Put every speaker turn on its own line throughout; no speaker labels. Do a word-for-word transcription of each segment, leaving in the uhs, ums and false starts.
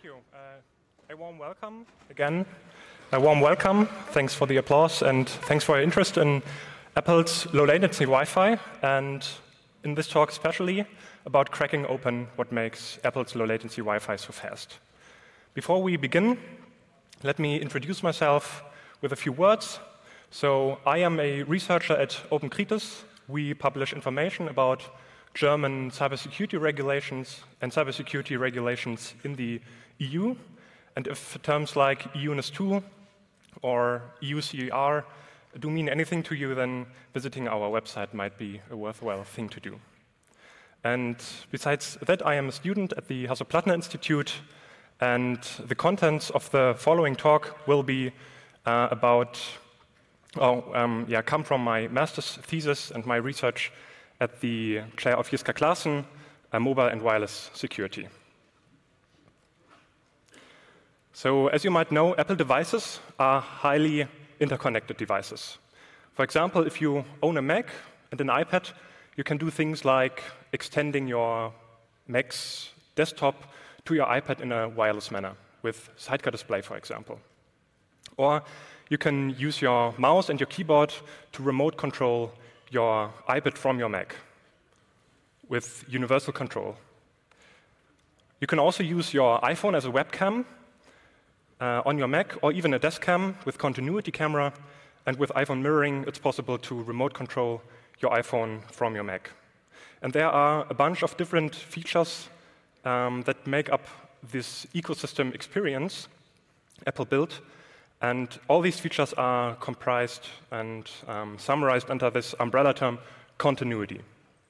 you. Uh, a warm welcome again. A warm welcome. Thanks for the applause and thanks for your interest in Apple's low latency Wi-Fi, and in this talk especially about cracking open what makes Apple's low latency Wi-Fi so fast. Before we begin, let me introduce myself with a few words. So I am a researcher at Open Kritis. We publish information about German cybersecurity regulations and cybersecurity regulations in the E U. And if terms like E U N I S two or E U C E R do mean anything to you, then visiting our website might be a worthwhile thing to do. And besides that, I am a student at the Hasso-Plattner Institute, and the contents of the following talk will be uh, about, oh, um, yeah, come from my master's thesis and my research at the chair of Jiska Claassen, uh, mobile and wireless security. So as you might know, Apple devices are highly interconnected devices. For example, if you own a Mac and an iPad, you can do things like extending your Mac's desktop to your iPad in a wireless manner with Sidecar Display, for example. Or you can use your mouse and your keyboard to remote control your iPad from your Mac with universal control. You can also use your iPhone as a webcam uh, on your Mac, or even a desk cam with continuity camera. And with iPhone mirroring, it's possible to remote control your iPhone from your Mac. And there are a bunch of different features um, that make up this ecosystem experience Apple built. And all these features are comprised and um, summarized under this umbrella term, continuity.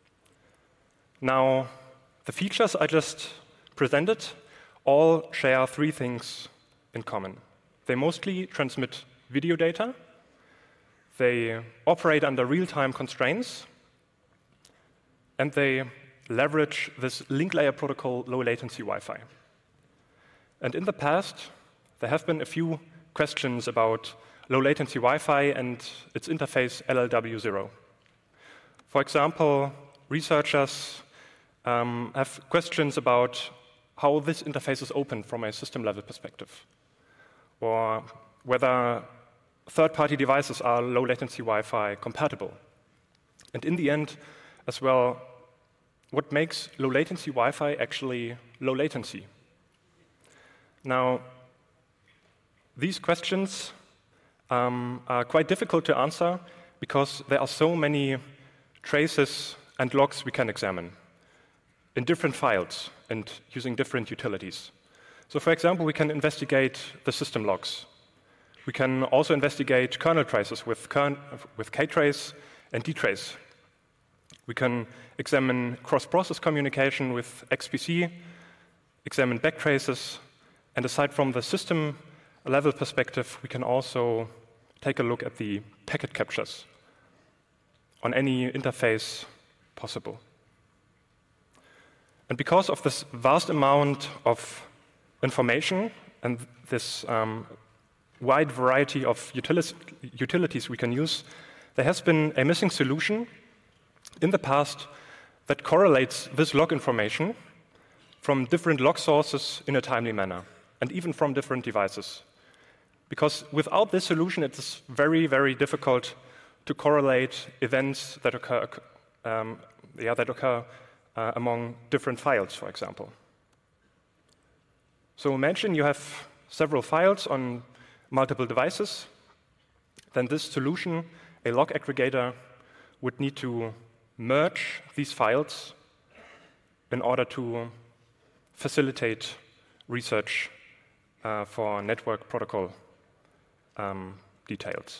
Now, the features I just presented all share three things in common. They mostly transmit video data, they operate under real-time constraints, and they leverage this link layer protocol low latency Wi-Fi. And in the past, there have been a few questions about low latency Wi-Fi and its interface L L W zero. For example, researchers um, have questions about how this interface is open from a system level perspective, or whether third-party devices are low latency Wi-Fi compatible. And in the end, as well, what makes low latency Wi-Fi actually low latency? Now, these questions um, are quite difficult to answer because there are so many traces and logs we can examine in different files and using different utilities. So for example, we can investigate the system logs. We can also investigate kernel traces with, kern with ktrace and dtrace. We can examine cross-process communication with X P C, examine backtraces, and aside from the system level perspective, we can also take a look at the packet captures on any interface possible. And because of this vast amount of information and this um, wide variety of utilis utilities we can use, there has been a missing solution in the past that correlates this log information from different log sources in a timely manner, and even from different devices. Because without this solution, it is very, very difficult to correlate events that occur, um, yeah, that occur uh, among different files, for example. So imagine you have several files on multiple devices. Then this solution, a log aggregator, would need to merge these files in order to facilitate research uh, for network protocol Um, details.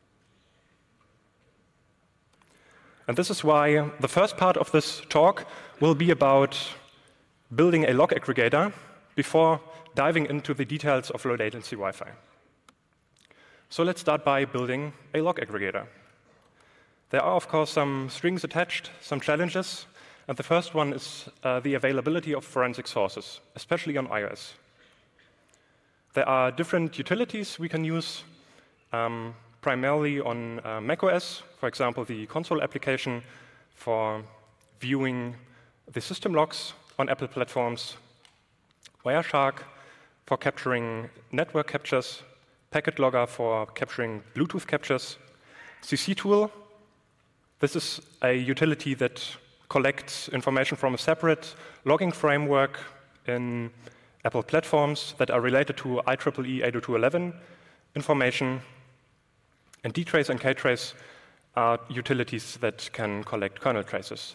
And this is why the first part of this talk will be about building a log aggregator before diving into the details of low latency Wi-Fi. So let's start by building a log aggregator. There are, of course, some strings attached, some challenges, and the first one is uh, the availability of forensic sources, especially on iOS. There are different utilities we can use, um, primarily on uh, macOS, for example, the console application for viewing the system logs on Apple platforms, Wireshark, for capturing network captures, Packet Logger for capturing Bluetooth captures, ccTool. This is a utility that collects information from a separate logging framework in Apple platforms that are related to I triple E eight oh two dot eleven information. And dtrace and ktrace are utilities that can collect kernel traces.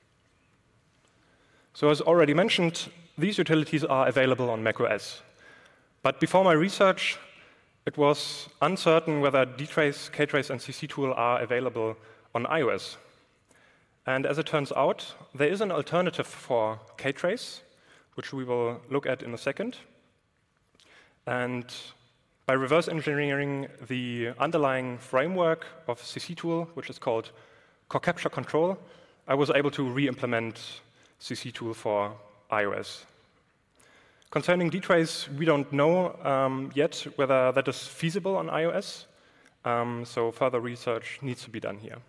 So as already mentioned, these utilities are available on macOS. But before my research, it was uncertain whether dtrace, ktrace, and ccTool are available on iOS. And as it turns out, there is an alternative for ktrace, which we will look at in a second. And by reverse engineering the underlying framework of ccTool, which is called Core Capture Control, I was able to re-implement ccTool for iOS. Concerning dtrace, we don't know um, yet whether that is feasible on iOS, um, so further research needs to be done here.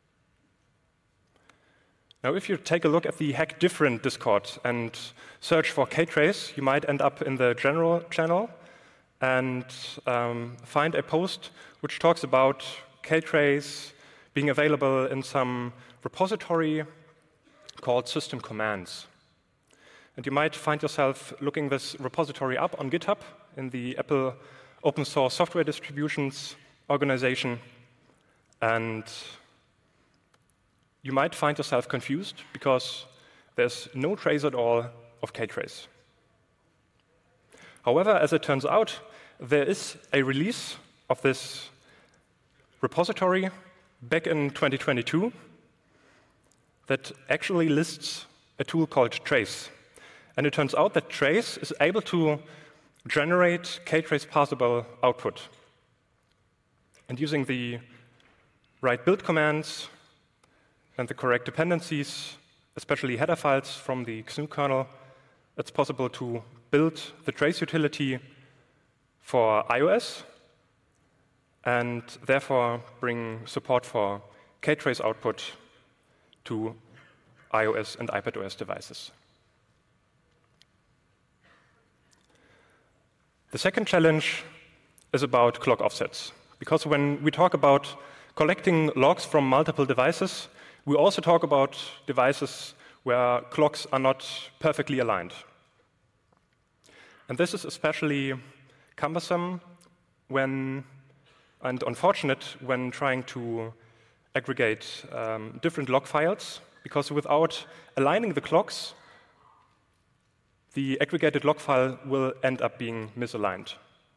Now, if you take a look at the Hack Different Discord and search for ktrace, you might end up in the general channel and um, find a post which talks about ktrace being available in some repository called System Commands. And you might find yourself looking this repository up on GitHub in the Apple Open Source Software Distributions organization. And you might find yourself confused because there's no trace at all of ktrace. However, as it turns out, there is a release of this repository back in twenty twenty-two that actually lists a tool called Trace. And it turns out that Trace is able to generate ktrace parsable output. And using the right build commands and the correct dependencies, especially header files from the X N U kernel, it's possible to build the Trace utility for iOS and therefore bring support for ktrace output to iOS and iPadOS devices. The second challenge is about clock offsets, because when we talk about collecting logs from multiple devices, we also talk about devices where clocks are not perfectly aligned. And this is especially cumbersome when, and unfortunate when trying to aggregate um, different log files, because without aligning the clocks, the aggregated log file will end up being misaligned.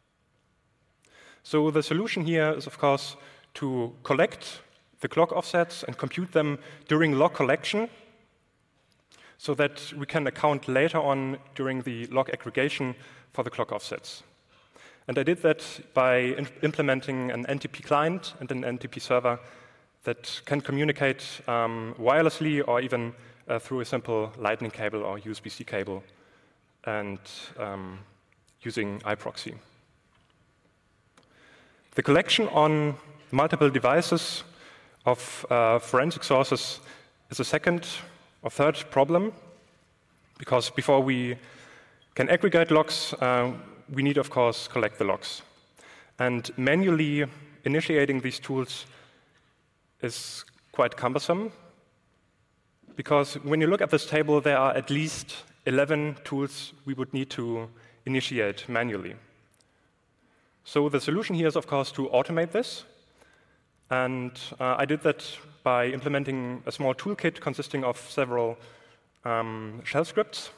So the solution here is, of course, to collect the clock offsets and compute them during log collection so that we can account later on during the log aggregation for the clock offsets. And I did that by implementing an N T P client and an N T P server that can communicate um, wirelessly or even uh, through a simple lightning cable or U S B C cable and um, using iProxy. The collection on multiple devices of uh, forensic sources is a second or third problem, because before we can aggregate logs, uh, we need, of course, collect the logs. And manually initiating these tools is quite cumbersome, because when you look at this table, there are at least eleven tools we would need to initiate manually. So the solution here is, of course, to automate this. And uh, I did that by implementing a small toolkit consisting of several um, shell scripts.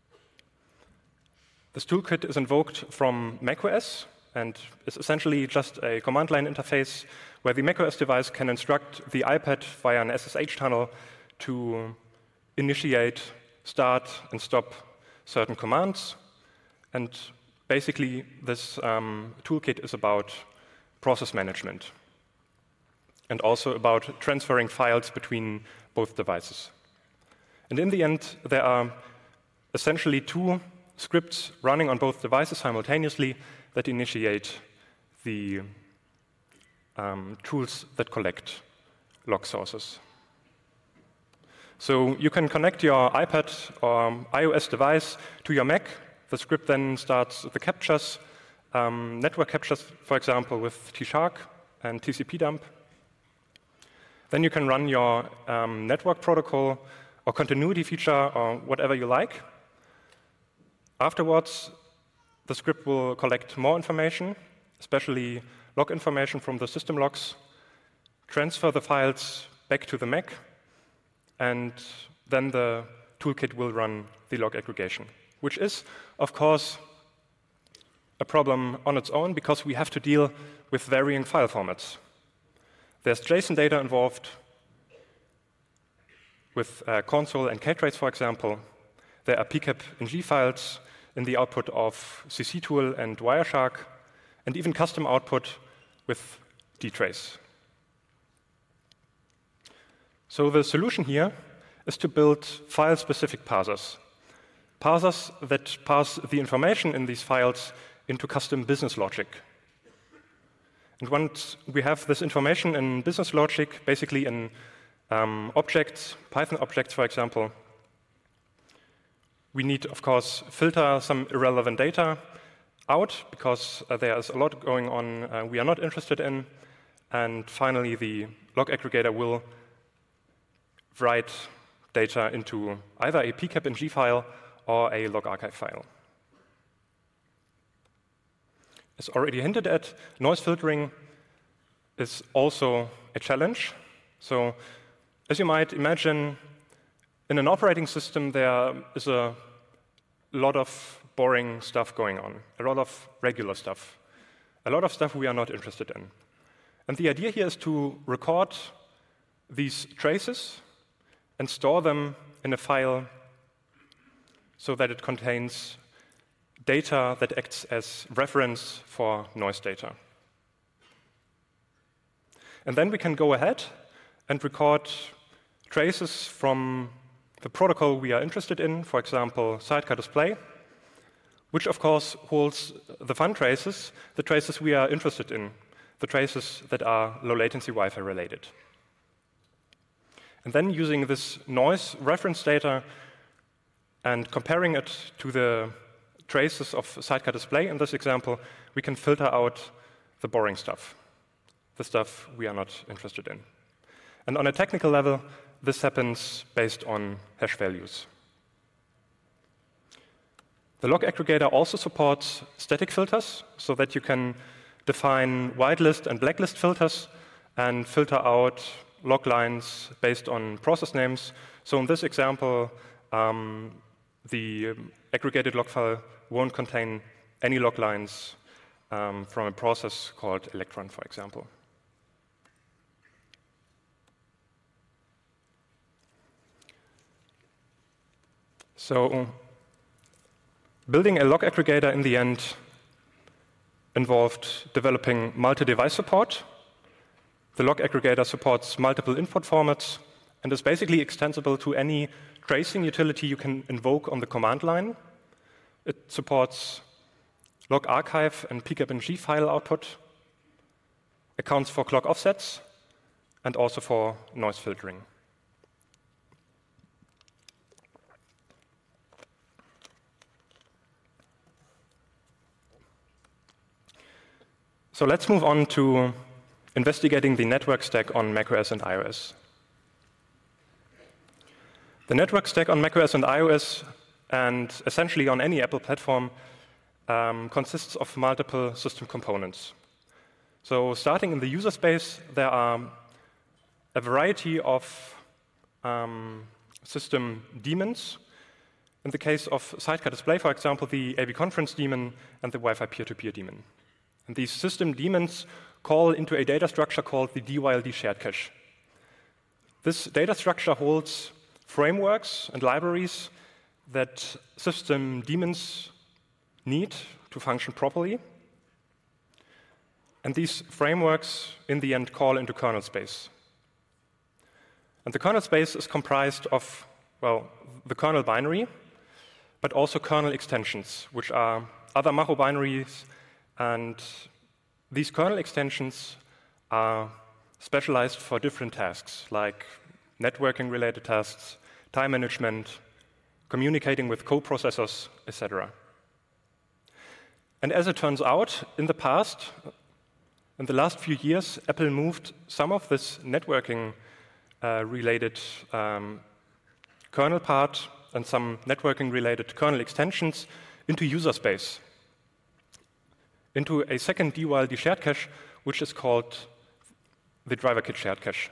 This toolkit is invoked from macOS and is essentially just a command line interface where the macOS device can instruct the iPad via an S S H tunnel to initiate, start, and stop certain commands. And basically, this um, toolkit is about process management and also about transferring files between both devices. And in the end, there are essentially two scripts running on both devices simultaneously that initiate the um, tools that collect log sources. So you can connect your iPad or iOS device to your Mac The script then starts the captures, um, network captures, for example, with T shark and T C P dump. Then you can run your um, network protocol or continuity feature or whatever you like. Afterwards, the script will collect more information, especially log information from the system logs, transfer the files back to the M A C, and then the toolkit will run the log aggregation, which is, of course, a problem on its own because we have to deal with varying file formats. There's JSON data involved with uh, console and ktrace, for example. There are P CAP and G files in the output of C C tool and Wireshark, and even custom output with dtrace. So the solution here is to build file-specific parsers, parsers that parse the information in these files into custom business logic. And once we have this information in business logic, basically in um, objects, Python objects, for example, we need, of course, filter some irrelevant data out because uh, there is a lot going on uh, we are not interested in. And finally, the log aggregator will write data into either a P CAP and G file or a log archive file. As already hinted at, noise filtering is also a challenge. So, as you might imagine, in an operating system, there is a lot of boring stuff going on, a lot of regular stuff, a lot of stuff we are not interested in. And the idea here is to record these traces and store them in a file so that it contains data that acts as reference for noise data. And then we can go ahead and record traces from the protocol we are interested in, for example, sidecar display, which of course holds the fun traces, the traces we are interested in, the traces that are low latency Wi-Fi related. And then using this noise reference data and comparing it to the traces of sidecar display in this example, we can filter out the boring stuff, the stuff we are not interested in. And on a technical level, this happens based on hash values. The log aggregator also supports static filters so that you can define whitelist and blacklist filters and filter out log lines based on process names. So in this example, um, the aggregated log file won't contain any log lines um, from a process called Electron, for example. So building a log aggregator in the end involved developing multi-device support. The log aggregator supports multiple input formats and is basically extensible to any tracing utility you can invoke on the command line. It supports log archive and P CAP and G file output, accounts for clock offsets, and also for noise filtering. So let's move on to investigating the network stack on macOS and iOS. The network stack on macOS and iOS, and essentially on any Apple platform, um, consists of multiple system components. So starting in the user space, there are a variety of um, system daemons. In the case of sidecar display, for example, the A V conference daemon and the Wi-Fi peer-to-peer daemon. And these system daemons call into a data structure called the D Y L D shared cache. This data structure holds frameworks and libraries that system daemons need to function properly. And these frameworks, in the end, call into kernel space. And the kernel space is comprised of, well, the kernel binary, but also kernel extensions, which are other Macho binaries. And these kernel extensions are specialized for different tasks, like networking-related tasks, time management, communicating with co-processors, et cetera. And as it turns out, in the past, in the last few years, Apple moved some of this networking uh, related um, kernel part and some networking related kernel extensions into user space, into a second D Y L D shared cache, which is called the DriverKit shared cache.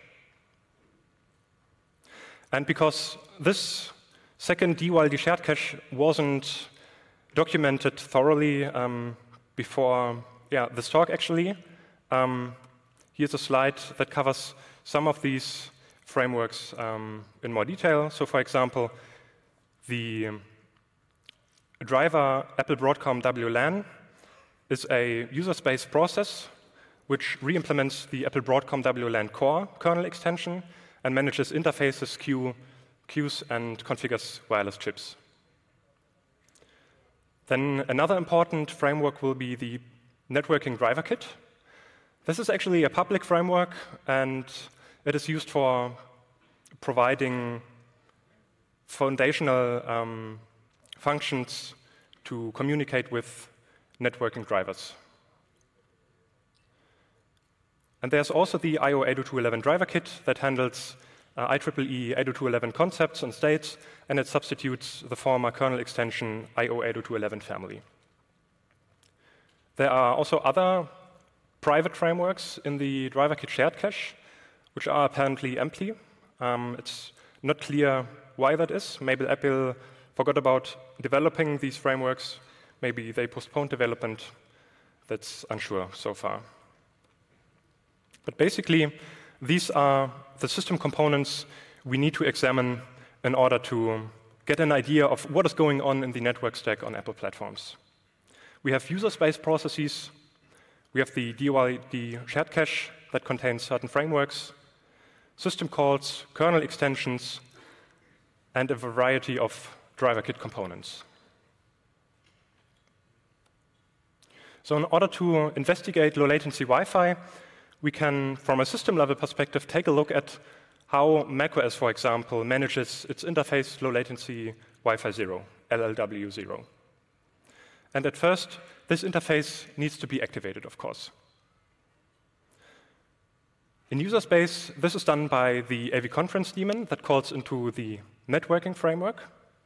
And because this second D Y L D shared cache wasn't documented thoroughly um, before yeah, this talk, actually, um, here's a slide that covers some of these frameworks um, in more detail. So, for example, the driver Apple Broadcom W LAN is a user space process which re-implements the Apple Broadcom W LAN core kernel extension and manages interfaces, queue, queues, and configures wireless chips. Then another important framework will be the networking driver kit. This is actually a public framework, and it is used for providing foundational um, functions to communicate with networking drivers. And there's also the I O eight oh two dot eleven driver kit that handles uh, I triple E eight oh two dot eleven concepts and states, and it substitutes the former kernel extension I O eight oh two dot eleven family. There are also other private frameworks in the driver kit shared cache, which are apparently empty. Um, it's not clear why that is. Maybe Apple forgot about developing these frameworks. Maybe they postponed development. That's unsure so far. But basically, these are the system components we need to examine in order to get an idea of what is going on in the network stack on Apple platforms. We have user space processes. We have the D Y L D shared cache that contains certain frameworks, system calls, kernel extensions, and a variety of driver kit components. So in order to investigate low latency Wi-Fi, we can, from a system level perspective, take a look at how macOS, for example, manages its interface low latency Wi-Fi zero, L L W zero. And at first, this interface needs to be activated, of course. In user space, this is done by the A V conference daemon that calls into the networking framework,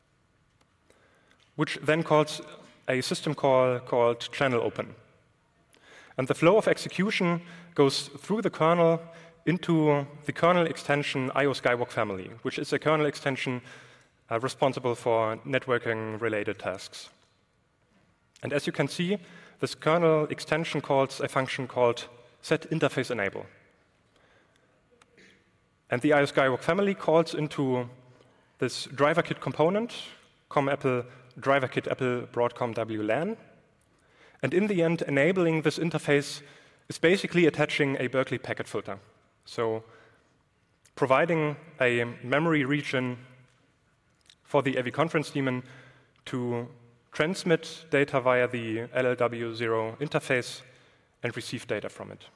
which then calls a system call called channel open. And the flow of execution goes through the kernel into the kernel extension I O Skywalk family, which is a kernel extension uh, responsible for networking-related tasks. And as you can see, this kernel extension calls a function called setInterfaceEnable. And the I O Skywalk family calls into this driver kit component, com Apple driver kit Apple Broadcom W LAN. And in the end, enabling this interface is basically attaching a Berkeley packet filter. So providing a memory region for the A V conference daemon to transmit data via the L L W zero interface and receive data from it.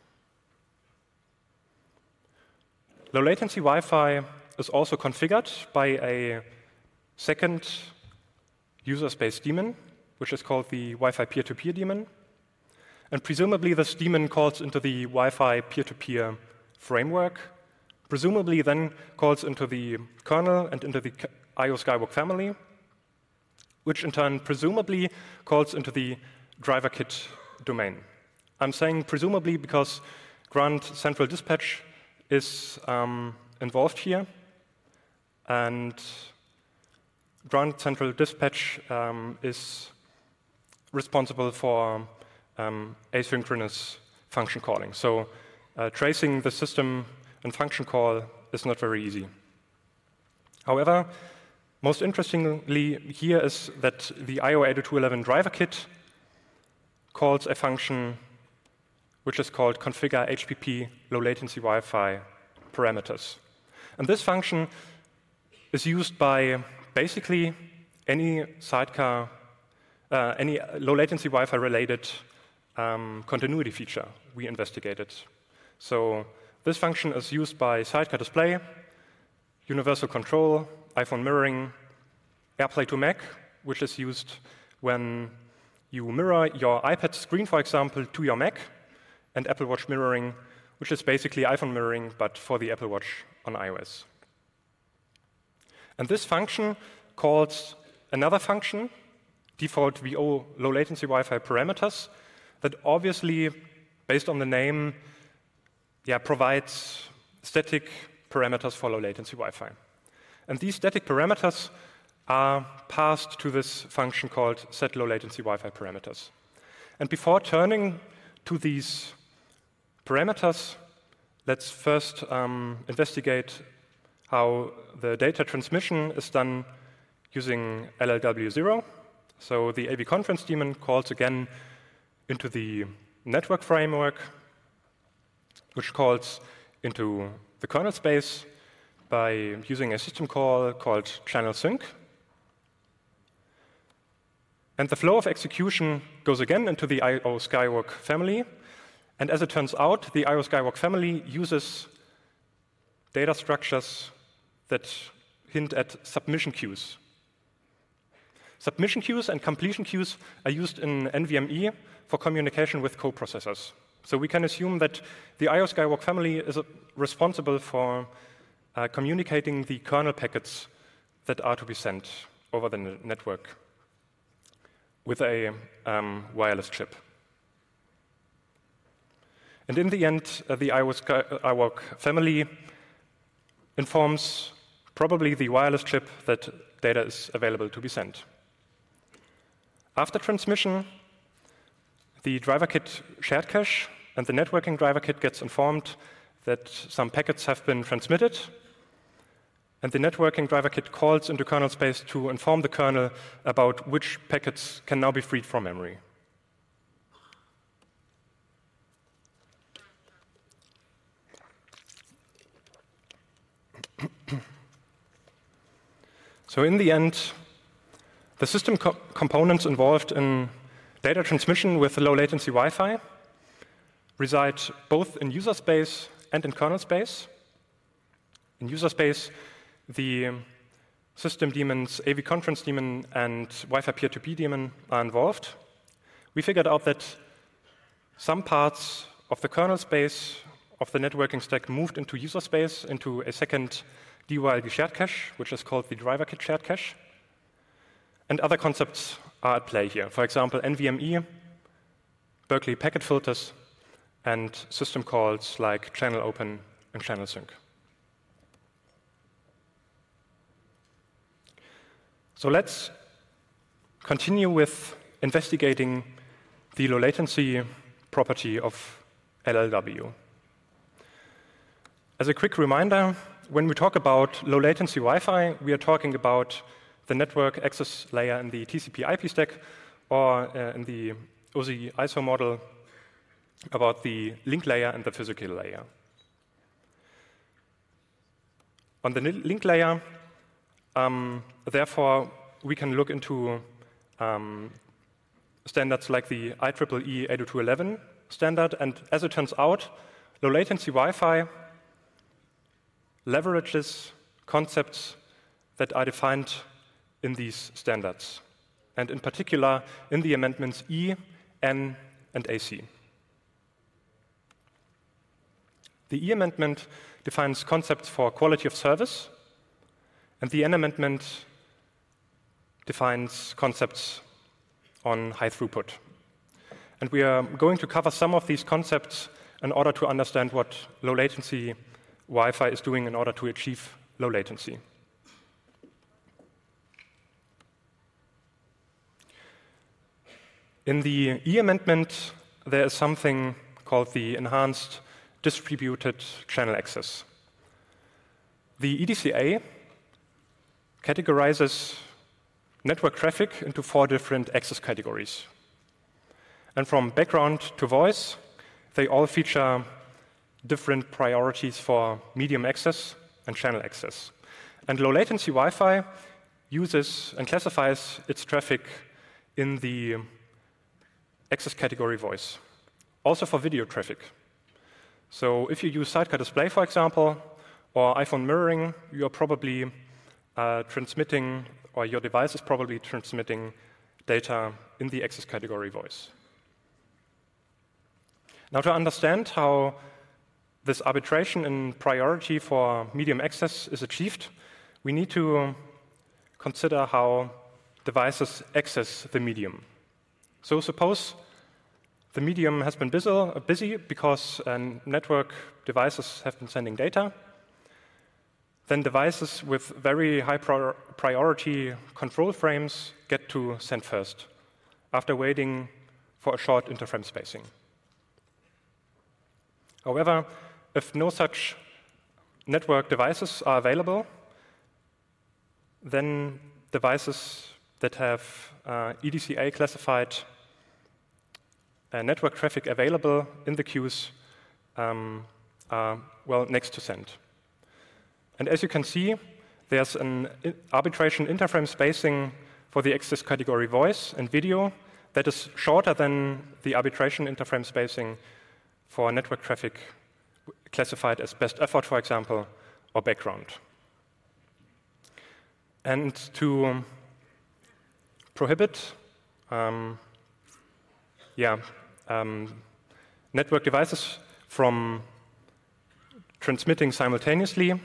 Low latency Wi-Fi is also configured by a second user space daemon, which is called the Wi-Fi peer-to-peer daemon. And presumably this daemon calls into the Wi-Fi peer-to-peer framework, presumably then calls into the kernel and into the I O Skywalk family, which in turn presumably calls into the driver kit domain. I'm saying presumably because Grand Central Dispatch is um, involved here, and Grand Central Dispatch um, is responsible for um, asynchronous function calling. So uh, tracing the system and function call is not very easy. However, most interestingly here is that the I O eight oh two dot eleven driver kit calls a function which is called configure H P P low latency Wi-Fi parameters. And this function is used by basically any sidecar, uh, any low latency Wi-Fi related um, continuity feature we investigated. So this function is used by sidecar display, universal control, iPhone mirroring, AirPlay to Mac, which is used when you mirror your iPad screen, for example, to your Mac, and Apple Watch mirroring, which is basically iPhone mirroring, but for the Apple Watch on iOS. And this function calls another function, default V O low latency Wi-Fi parameters, that obviously, based on the name, yeah, provides static parameters for low latency Wi-Fi. And these static parameters are passed to this function called set low latency Wi-Fi parameters. And before turning to these parameters, let's first um, investigate how the data transmission is done using L L W zero. So the A V conference daemon calls again into the network framework, which calls into the kernel space by using a system call called channel sync. And the flow of execution goes again into the I O Skywalk family. And as it turns out, the I O Skywalk family uses data structures that hint at submission queues. Submission queues and completion queues are used in N V M E for communication with coprocessors. So we can assume that the I O Skywalk family is responsible for uh, communicating the kernel packets that are to be sent over the network with a um, wireless chip. And in the end, uh, the I O Skywalk family informs probably the wireless chip that data is available to be sent. After transmission, the driver kit shared cache and the networking driver kit gets informed that some packets have been transmitted, and the networking driver kit calls into kernel space to inform the kernel about which packets can now be freed from memory. So in the end, the system co components involved in data transmission with low latency Wi-Fi reside both in user space and in kernel space. In user space, the system daemons, A V conference daemon, and Wi-Fi peer two P daemon are involved. We figured out that some parts of the kernel space of the networking stack moved into user space, into a second D Y L V shared cache, which is called the driver kit shared cache. And other concepts are at play here. For example, N V M E, Berkeley packet filters, and system calls like channel open and channel sync. So let's continue with investigating the low latency property of L L W. As a quick reminder, when we talk about low latency Wi-Fi, we are talking about the network access layer in the T C P I P stack, or uh, in the O S I I S O model, about the link layer and the physical layer. On the link layer, um, therefore, we can look into um, standards like the I triple E eight oh two dot eleven standard, and as it turns out, low latency Wi-Fi leverages concepts that are defined in these standards, and in particular in the amendments E, N, and A C. The E amendment defines concepts for quality of service, and the N amendment defines concepts on high throughput. And we are going to cover some of these concepts in order to understand what low latency Wi-Fi is doing in order to achieve low latency. In the E amendment, there is something called the enhanced distributed channel access. The E D C A categorizes network traffic into four different access categories. And from background to voice, they all feature different priorities for medium access and channel access. And low latency Wi-Fi uses and classifies its traffic in the access category voice, also for video traffic. So if you use sidecar display, for example, or iPhone mirroring, you are probably uh, transmitting, or your device is probably transmitting data in the access category voice. Now, to understand how this arbitration in priority for medium access is achieved, we need to consider how devices access the medium. So suppose the medium has been busy because uh, network devices have been sending data. Then devices with very high priority control frames get to send first, after waiting for a short interframe spacing. However, if no such network devices are available, then devices that have uh, E D C A classified uh, network traffic available in the queues um, are, well, next to send. And as you can see, there's an arbitration interframe spacing for the access category voice and video that is shorter than the arbitration interframe spacing for network traffic classified as best effort, for example, or background. And to prohibit um, yeah, um, network devices from transmitting simultaneously,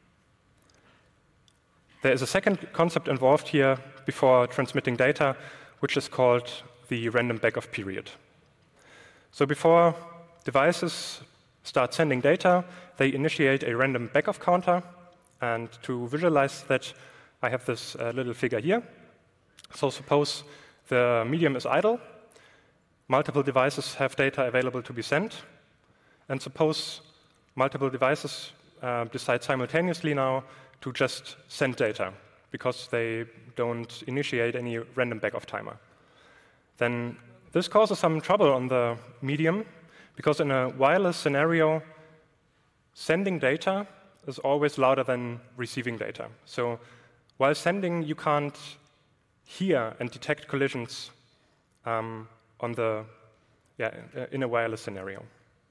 there is a second concept involved here before transmitting data, which is called the random backoff period. So before devices start sending data, they initiate a random backoff counter. And to visualize that, I have this uh, little figure here. So suppose the medium is idle, multiple devices have data available to be sent, and suppose multiple devices uh, decide simultaneously now to just send data because they don't initiate any random backoff timer. Then this causes some trouble on the medium because in a wireless scenario, sending data is always louder than receiving data. So while sending, you can't hear and detect collisions um, on the, yeah, in a wireless scenario.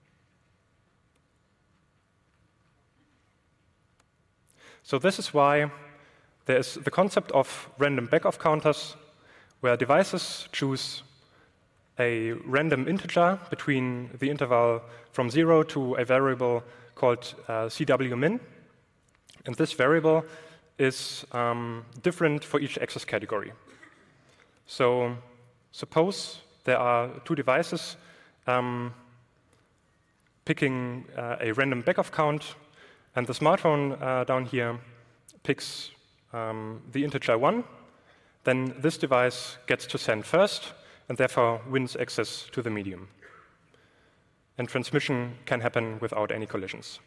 So this is why there is the concept of random backoff counters, where devices choose a random integer between the interval from zero to a variable called uh, C W min. And this variable is um, different for each access category. So suppose there are two devices um, picking uh, a random backoff count, and the smartphone uh, down here picks um, the integer one, then this device gets to send first, and therefore wins access to the medium. And transmission can happen without any collisions.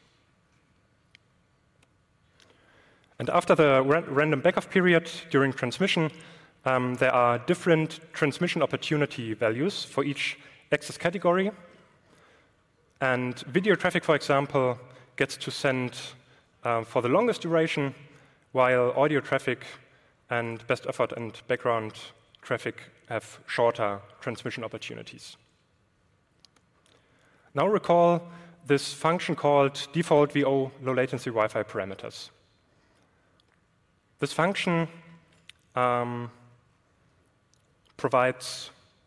And after the ra random backoff period during transmission, um, there are different transmission opportunity values for each access category. And video traffic, for example, gets to send uh, for the longest duration, while audio traffic and best effort and background traffic have shorter transmission opportunities. Now recall this function called default V O low latency Wi-Fi parameters. This function um, provides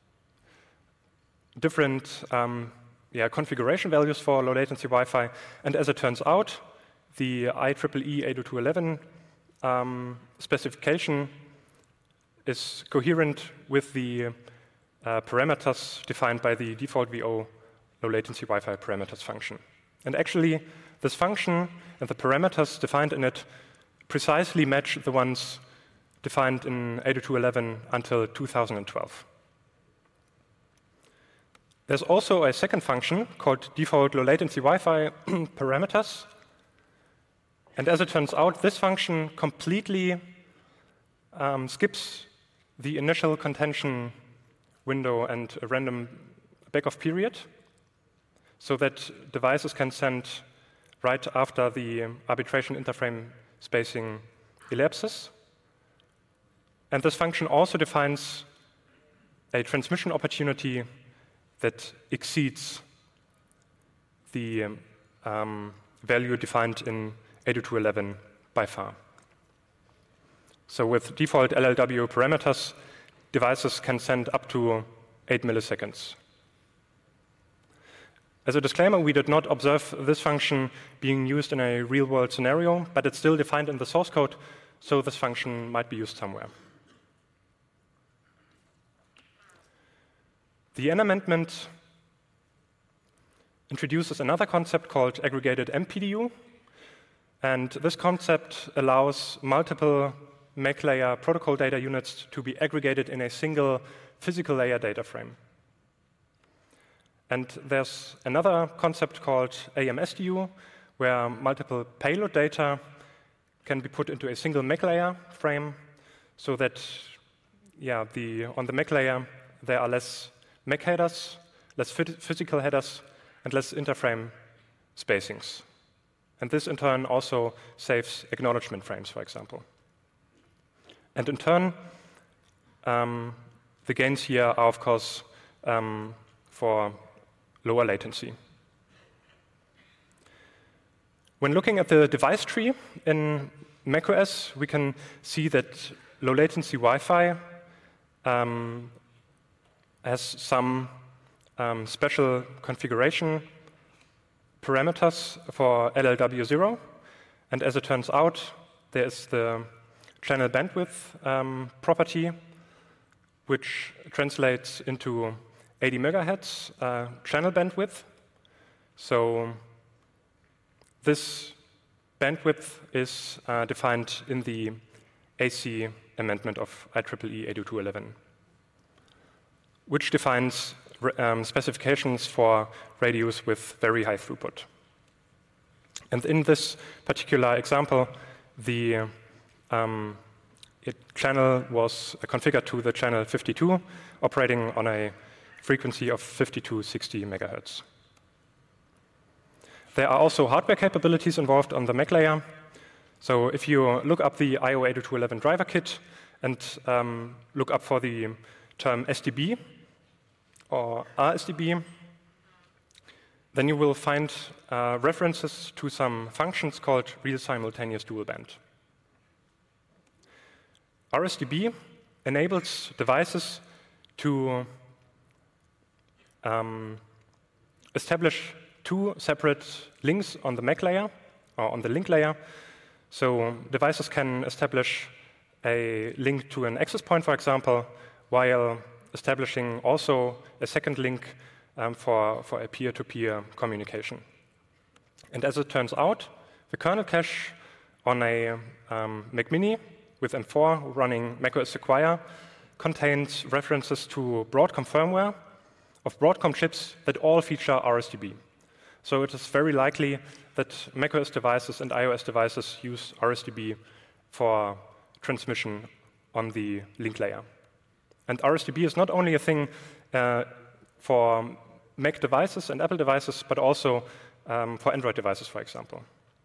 different um, yeah, configuration values for low latency Wi-Fi, and as it turns out, the I triple E eight oh two dot eleven um, specification is coherent with the uh, parameters defined by the default V O low latency Wi-Fi parameters function. And actually, this function and the parameters defined in it precisely match the ones defined in eight oh two dot eleven until two thousand twelve. There's also a second function called default low latency Wi-Fi parameters. And as it turns out, this function completely um, skips the initial contention window and a random backoff period, so that devices can send right after the arbitration interframe spacing elapses. And this function also defines a transmission opportunity that exceeds the um, um, value defined in eight oh two dot eleven by far. So with default L L W parameters, devices can send up to eight milliseconds. As a disclaimer, we did not observe this function being used in a real-world scenario, but it's still defined in the source code, so this function might be used somewhere. The N amendment introduces another concept called aggregated M P D U, and this concept allows multiple M A C layer protocol data units to be aggregated in a single physical layer data frame. And there's another concept called A M S D U, where multiple payload data can be put into a single M A C layer frame, so that, yeah, the, on the M A C layer there are less M A C headers, less physical headers, and less interframe spacings. And this, in turn, also saves acknowledgement frames, for example. And in turn, um, the gains here are, of course, um, for lower latency. When looking at the device tree in macOS, we can see that low latency Wi-Fi um, has some um, special configuration parameters for L L W zero. And as it turns out, there is the channel bandwidth um, property, which translates into eighty megahertz uh, channel bandwidth. So this bandwidth is uh, defined in the A C amendment of I triple E eight oh two eleven, which defines um, specifications for radios with very high throughput. And in this particular example, the um, it channel was configured to the channel fifty-two, operating on a frequency of fifty-two sixty megahertz. There are also hardware capabilities involved on the M A C layer. So if you look up the I O eight oh two eleven driver kit and um, look up for the term S D B or R S D B, then you will find uh, references to some functions called real simultaneous dual band. R S D B enables devices to um, establish two separate links on the M A C layer, or on the link layer. So devices can establish a link to an access point, for example, while establishing also a second link um, for, for a peer-to-peer communication. And as it turns out, the kernel cache on a um, Mac Mini with M four running macOS Sequoia contains references to Broadcom firmware of Broadcom chips that all feature R S D B. So it is very likely that macOS devices and iOS devices use R S D B for transmission on the link layer. And R S D B is not only a thing uh, for Mac devices and Apple devices, but also um, for Android devices, for example.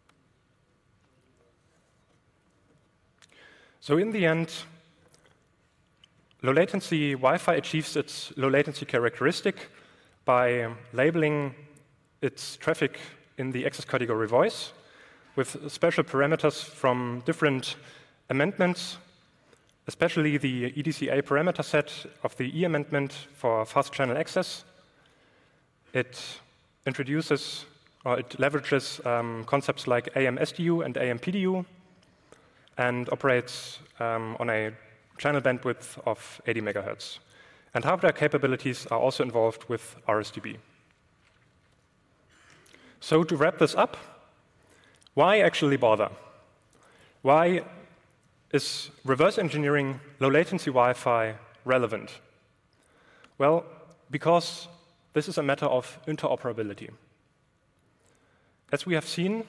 So in the end, low latency Wi-Fi achieves its low latency characteristic by labeling its traffic in the access category voice with special parameters from different amendments, especially the E D C A parameter set of the E amendment for fast channel access. It introduces, or it leverages um, concepts like A M S D U and A M P D U and operates um, on a channel bandwidth of eighty megahertz. And hardware capabilities are also involved with R S D B. So to wrap this up, why actually bother? Why is reverse engineering low latency Wi-Fi relevant? Well, because this is a matter of interoperability. As we have seen,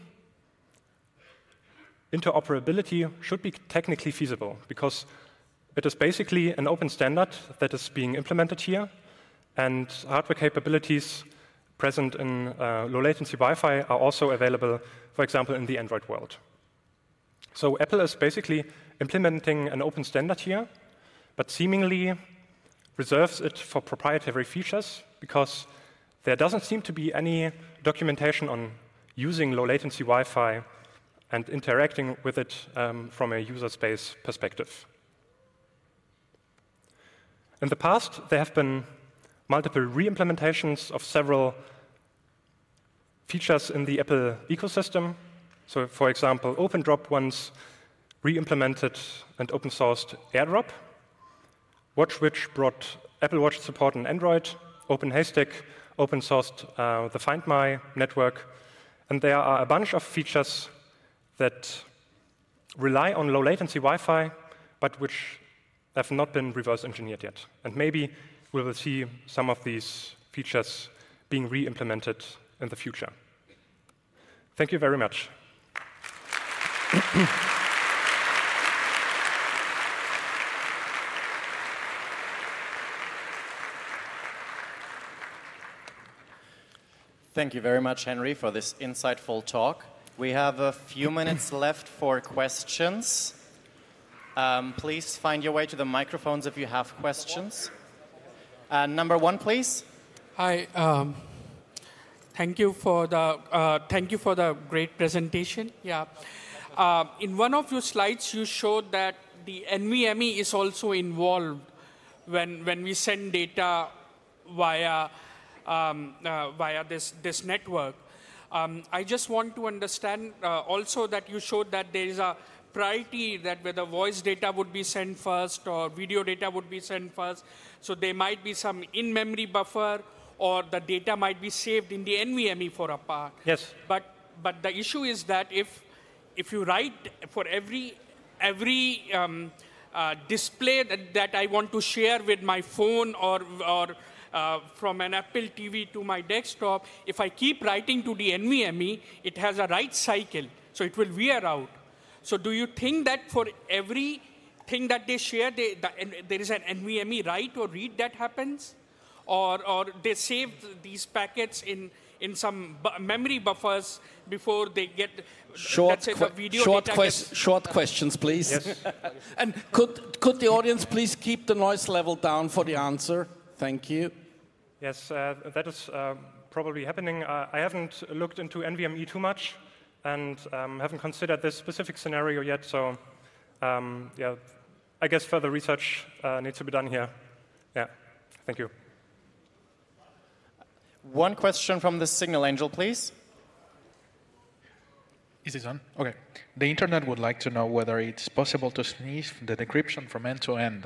interoperability should be technically feasible because it is basically an open standard that is being implemented here, and hardware capabilities present in uh, low latency Wi-Fi are also available, for example, in the Android world. So Apple is basically implementing an open standard here, but seemingly reserves it for proprietary features because there doesn't seem to be any documentation on using low latency Wi-Fi and interacting with it um, from a user space perspective. In the past, there have been multiple re-implementations of several features in the Apple ecosystem. So, for example, OpenDrop once re-implemented and open-sourced AirDrop. WatchWitch brought Apple Watch support on Android. OpenHaystack open-sourced uh, the Find My network. And there are a bunch of features that rely on low-latency Wi-Fi, but which have not been reverse-engineered yet. And maybe we will see some of these features being re-implemented in the future. Thank you very much.
Thank you very much, Henry, for this insightful talk. We have a few minutes left for questions. Um, please find your way to the microphones if you have questions. Uh, number one, please.
Hi. Um, thank you for the uh, thank you for the great presentation. Yeah. Uh, in one of your slides, you showed that the N V M e is also involved when when we send data via um, uh, via this this network. Um, I just want to understand uh, also that you showed that there is a priority that whether voice data would be sent first or video data would be sent first. So there might be some in-memory buffer, or the data might be saved in the N V M e for a part.
Yes.
But but the issue is that if if you write for every every um, uh, display that, that I want to share with my phone or or uh, from an Apple T V to my desktop, if I keep writing to the N V M e, it has a write cycle, so it will wear out. So do you think that for every thing that they share, they, the, there is an N V M e write or read that happens? Or, or they save these packets in, in some bu memory buffers before they get,
short
let's say, the video
short,
data
quest
gets...
short questions, please.
Yes.
And could, could the audience please keep the noise level down for the answer? Thank you.
Yes, uh, that is uh, probably happening. Uh, I haven't looked into N V M e too much, and um, haven't considered this specific scenario yet. So, um, yeah, I guess further research uh, needs to be done here. Yeah, thank you.
One question from the Signal Angel, please.
Is this on? Okay. The internet would like to know whether it's possible to sniff the decryption from end to end.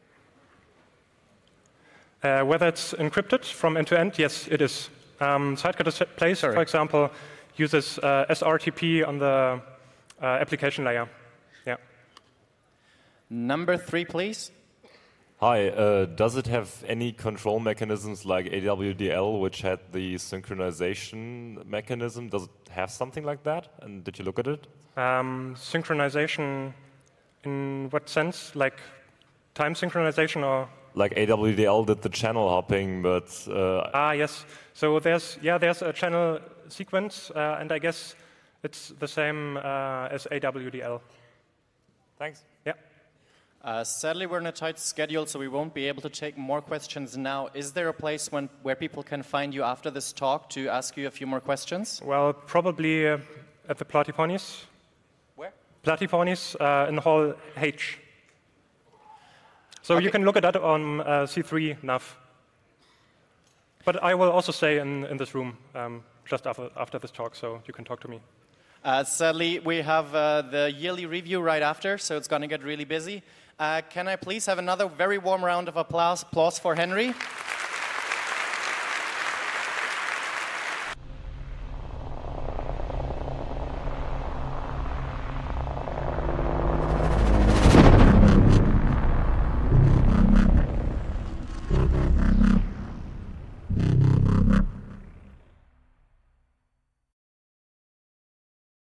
Uh, whether it's encrypted from end to end, yes, it is. Um, Sidecar Displays, for example, uses uh, S R T P on the uh, application layer. Yeah.
Number three, please.
Hi. Uh, does it have any control mechanisms like A W D L, which had the synchronization mechanism? Does it have something like that? And did you look at it?
Um, synchronization in what sense? Like time synchronization or?
Like A W D L did the channel hopping, but... Uh,
ah, yes. So there's, yeah, there's a channel sequence, uh, and I guess it's the same uh, as A W D L.
Thanks.
Yeah.
Uh, sadly, we're in a tight schedule, so we won't be able to take more questions now. Is there a place when, where people can find you after this talk to ask you a few more questions?
Well, probably uh, at the Platyponies.
Where?
Platyponies uh, in Hall H. So
okay.
You can look at that on uh, C three nav. But I will also stay in, in this room um, just after, after this talk, so you can talk to me.
Uh, sadly, we have uh, the yearly review right after, so it's going to get really busy. Uh, can I please have another very warm round of applause, applause for Henry?